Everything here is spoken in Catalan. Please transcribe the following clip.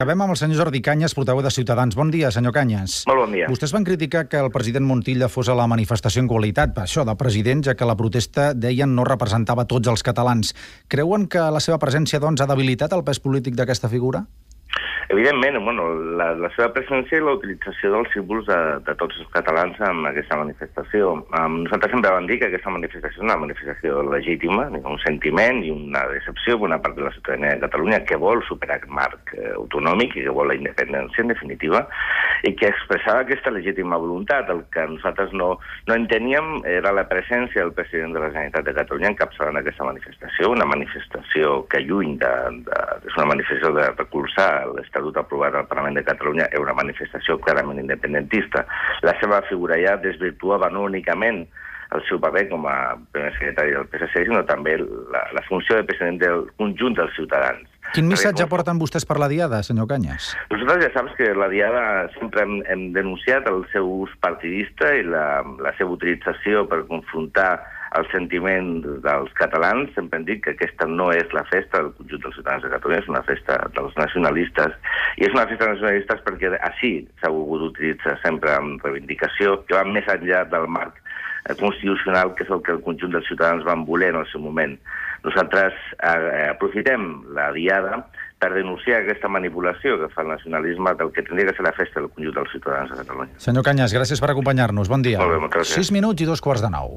Acabem amb el senyor Jordi Cañas, portaveu de Ciutadans. Bon dia, senyor Cañas. Molt bon dia. Vostès van criticar que el president Montilla fos a la manifestació en qualitat, això, de president, ja que la protesta, deien, no representava tots els catalans. Creuen que la seva presència, doncs, ha debilitat el pes polític d'aquesta figura? Evidentment, la seva presència i la utilització dels símbols de tots els catalans en aquesta manifestació. Nosaltres sempre vam dir que aquesta manifestació és una manifestació legítima, un sentiment i una decepció per una part de la ciutadania de Catalunya que vol superar aquest marc autonòmic i que vol la independència, en definitiva, i que expressava aquesta legítima voluntat. El que nosaltres no enteníem era la presència del president de la Generalitat de Catalunya encapçalant aquesta manifestació, una manifestació que lluny és una manifestació de recolzar l'Estatut aprovat al Parlament de Catalunya, era una manifestació clarament independentista. La seva figura ja desvirtuava no únicament el seu paper com a primer secretari del PSC, sinó també la funció de president del conjunt dels ciutadans. Quin missatge porten vostès per la Diada, senyor Cañas? Nosaltres ja saps que la Diada sempre hem denunciat el seu ús partidista i la seva utilització per confrontar el sentiment dels catalans. Sempre hem dit que aquesta no és la festa del conjunt dels ciutadans de Catalunya, és una festa dels nacionalistes, i és una festa dels nacionalistes perquè així s'ha volgut utilitzar sempre amb reivindicació, que va més enllà del marc constitucional, que és el que el conjunt dels ciutadans van voler en el seu moment. Nosaltres aprofitem la Diada per denunciar aquesta manipulació que fa el nacionalisme del que tindria que ser la festa del conjunt dels ciutadans de Catalunya. Senyor Cañas, gràcies per acompanyar-nos. Bon dia. Molt bé, moltes gràcies. 6 minuts i 2 quarts de 9.